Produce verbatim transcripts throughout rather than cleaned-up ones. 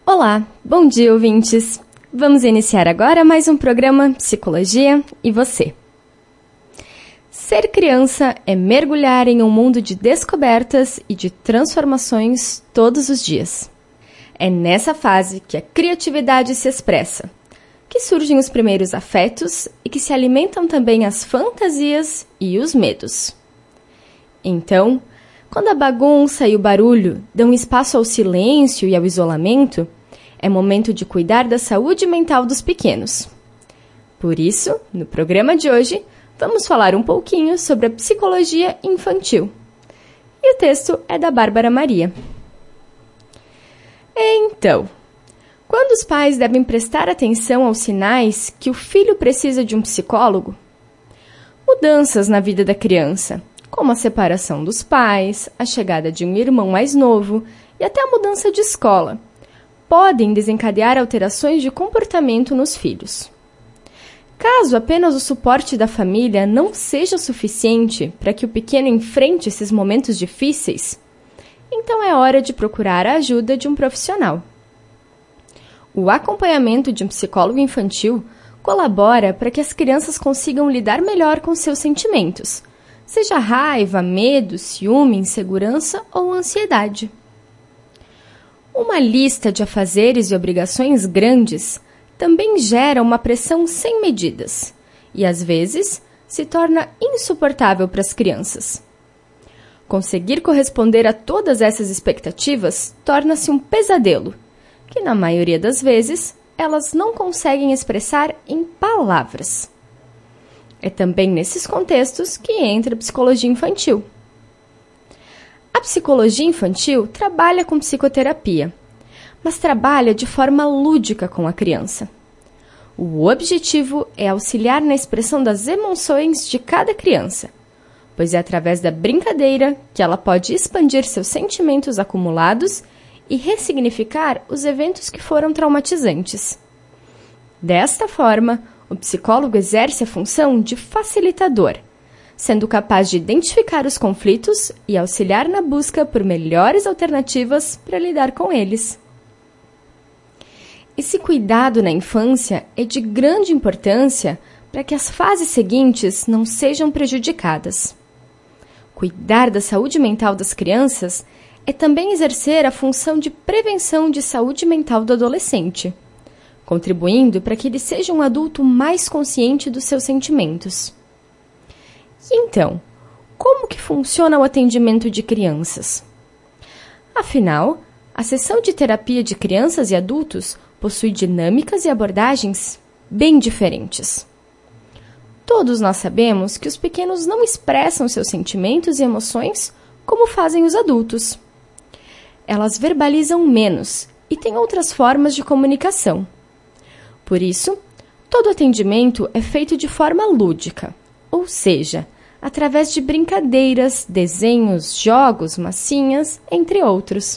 Olá, bom dia, ouvintes! Vamos iniciar agora mais um programa Psicologia e Você. Ser criança é mergulhar em um mundo de descobertas e de transformações todos os dias. É nessa fase que a criatividade se expressa, que surgem os primeiros afetos e que se alimentam também as fantasias e os medos. Então, quando a bagunça e o barulho dão espaço ao silêncio e ao isolamento, é momento de cuidar da saúde mental dos pequenos. Por isso, no programa de hoje, vamos falar um pouquinho sobre a psicologia infantil. E o texto é da Bárbara Maria. Então, quando os pais devem prestar atenção aos sinais que o filho precisa de um psicólogo? Mudanças na vida da criança, como a separação dos pais, a chegada de um irmão mais novo e até a mudança de escola, podem desencadear alterações de comportamento nos filhos. Caso apenas o suporte da família não seja suficiente para que o pequeno enfrente esses momentos difíceis, então é hora de procurar a ajuda de um profissional. O acompanhamento de um psicólogo infantil colabora para que as crianças consigam lidar melhor com seus sentimentos, seja raiva, medo, ciúme, insegurança ou ansiedade. Uma lista de afazeres e obrigações grandes também gera uma pressão sem medidas e, às vezes, se torna insuportável para as crianças. Conseguir corresponder a todas essas expectativas torna-se um pesadelo, que, na maioria das vezes, elas não conseguem expressar em palavras. É também nesses contextos que entra a psicologia infantil. A psicologia infantil trabalha com psicoterapia, mas trabalha de forma lúdica com a criança. O objetivo é auxiliar na expressão das emoções de cada criança, pois é através da brincadeira que ela pode expandir seus sentimentos acumulados e ressignificar os eventos que foram traumatizantes. Desta forma, o psicólogo exerce a função de facilitador, sendo capaz de identificar os conflitos e auxiliar na busca por melhores alternativas para lidar com eles. Esse cuidado na infância é de grande importância para que as fases seguintes não sejam prejudicadas. Cuidar da saúde mental das crianças é também exercer a função de prevenção de saúde mental do adolescente, contribuindo para que ele seja um adulto mais consciente dos seus sentimentos. E então, como que funciona o atendimento de crianças? Afinal, a sessão de terapia de crianças e adultos possui dinâmicas e abordagens bem diferentes. Todos nós sabemos que os pequenos não expressam seus sentimentos e emoções como fazem os adultos. Elas verbalizam menos e têm outras formas de comunicação. Por isso, todo atendimento é feito de forma lúdica, ou seja, através de brincadeiras, desenhos, jogos, massinhas, entre outros.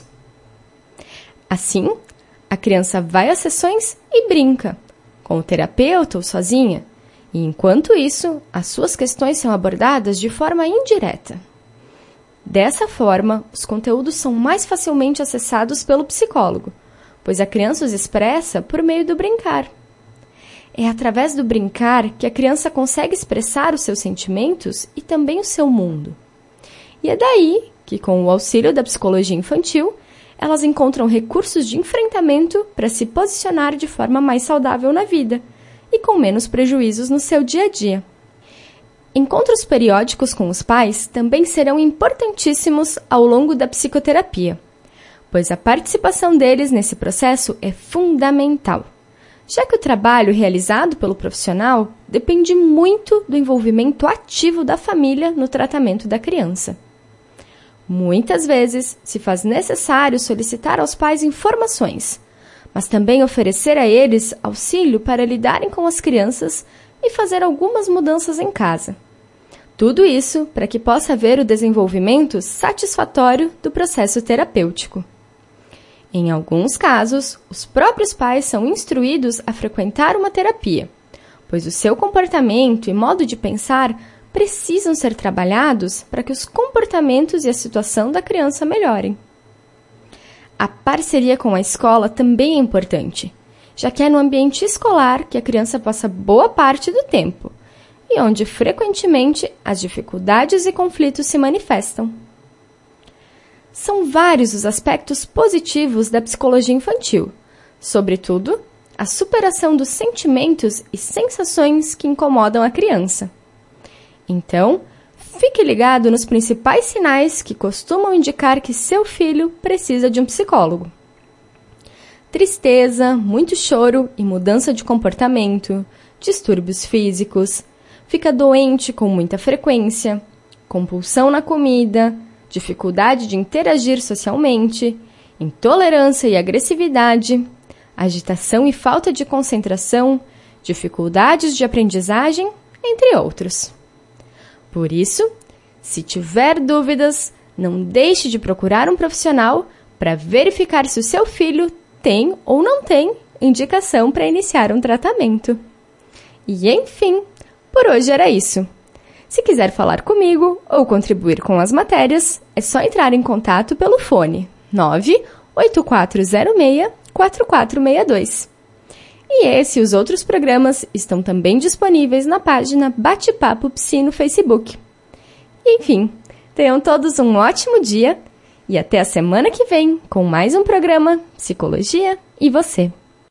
Assim, a criança vai às sessões e brinca, com o terapeuta ou sozinha, e enquanto isso, as suas questões são abordadas de forma indireta. Dessa forma, os conteúdos são mais facilmente acessados pelo psicólogo, pois a criança os expressa por meio do brincar. É através do brincar que a criança consegue expressar os seus sentimentos e também o seu mundo. E é daí que, com o auxílio da psicologia infantil, elas encontram recursos de enfrentamento para se posicionar de forma mais saudável na vida e com menos prejuízos no seu dia a dia. Encontros periódicos com os pais também serão importantíssimos ao longo da psicoterapia, pois a participação deles nesse processo é fundamental, já que o trabalho realizado pelo profissional depende muito do envolvimento ativo da família no tratamento da criança. Muitas vezes se faz necessário solicitar aos pais informações, mas também oferecer a eles auxílio para lidarem com as crianças e fazer algumas mudanças em casa. Tudo isso para que possa haver o desenvolvimento satisfatório do processo terapêutico. Em alguns casos, os próprios pais são instruídos a frequentar uma terapia, pois o seu comportamento e modo de pensar precisam ser trabalhados para que os comportamentos e a situação da criança melhorem. A parceria com a escola também é importante, já que é no ambiente escolar que a criança passa boa parte do tempo e onde frequentemente as dificuldades e conflitos se manifestam. São vários os aspectos positivos da psicologia infantil, sobretudo a superação dos sentimentos e sensações que incomodam a criança. Então, fique ligado nos principais sinais que costumam indicar que seu filho precisa de um psicólogo. Tristeza, muito choro e mudança de comportamento, distúrbios físicos, fica doente com muita frequência, compulsão na comida, dificuldade de interagir socialmente, intolerância e agressividade, agitação e falta de concentração, dificuldades de aprendizagem, entre outros. Por isso, se tiver dúvidas, não deixe de procurar um profissional para verificar se o seu filho tem ou não tem indicação para iniciar um tratamento. E, enfim, por hoje era isso. Se quiser falar comigo ou contribuir com as matérias, é só entrar em contato pelo fone nove oito quatro zero seis, quatro quatro seis dois. E esse e os outros programas estão também disponíveis na página Bate-Papo Psi no Facebook. Enfim, tenham todos um ótimo dia e até a semana que vem com mais um programa Psicologia e Você.